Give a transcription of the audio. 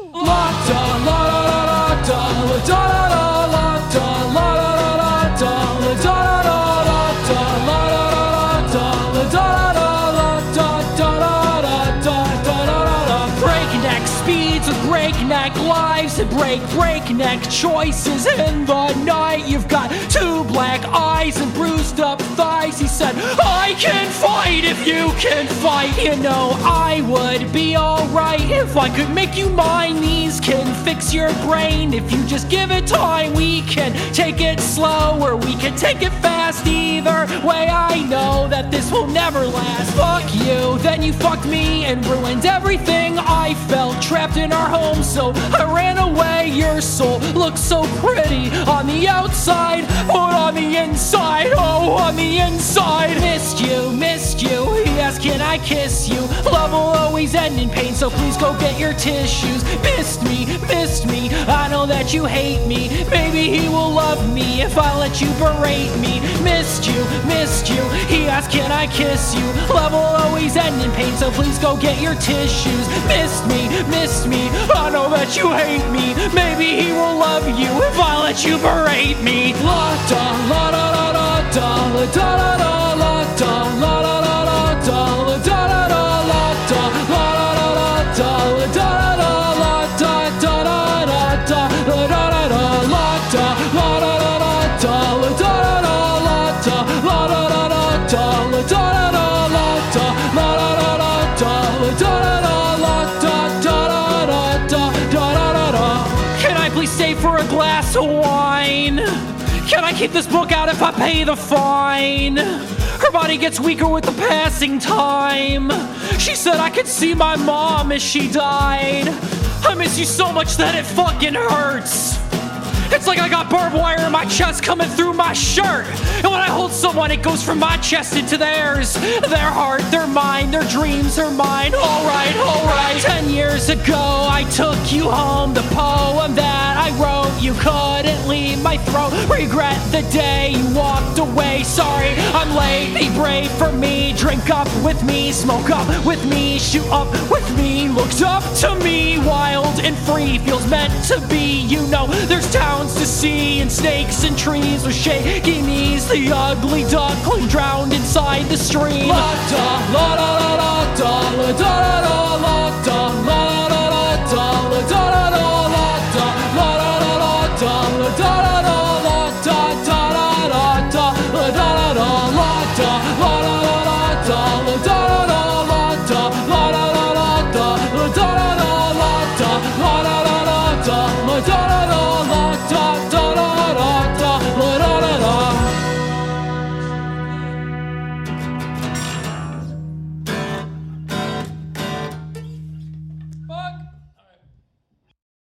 Breakneck speeds with breakneck lives and breakneck choices. In the night, you've got two black eyes and bruised up thighs. He said, I can fight if you can fight. You know, I would be alright if I could make you mine. These can fix your brain. If you just give it time, we can take it slow or we can take it fast. Either way, I know that this will never last. Fuck you, then you fucked me and ruined everything. I felt trapped in our home, so I ran away. Your soul looks so pretty on the outside, but on the inside, oh, on the inside. Missed you, he asked, can I kiss you? Love will always end in pain, so please go get your tissues. Missed me, I know that you hate me. Maybe he will love me if I let you berate me. Missed you, he asked, can I kiss you? Love will always end in pain, so please go get your tissues. Missed me, I know that you hate me. Maybe he will love you if I let you berate me. La da la da da da da la da da da la da la da da da da la da da da la da la da da da la da da da la da da da da da la da da da la da la da da da da la da da da la da la da da da da la da da da la da la da da da da la da da da la da da da da. Can I please stay for a glass of wine? Can I keep this book out if I pay the fine? Her body gets weaker with the passing time. She said I could see my mom as she died. I miss you so much that it fucking hurts. It's like I got barbed wire in my chest coming through my shirt. And when I hold someone, it goes from my chest into theirs. Their heart, their mind, their dreams are mine. Alright, alright. 10 years ago, I took you home. The poem that I wrote, you couldn't leave my throat. Regret the day you walked away. Sorry, I'm late. Be brave for me. Drink up with me. Smoke up with me. Shoot up with me. Looked up to me. Wild and free. Feels meant to be. You know, there's towns to see and snakes and trees with shaky knees. The ugly duckling drowned inside the stream. La da la da da da da la da da da la da la da da da la da da da la da la da da da la da da da la da da da da la da da da la da la da da da la da da da la da la da da da la da da da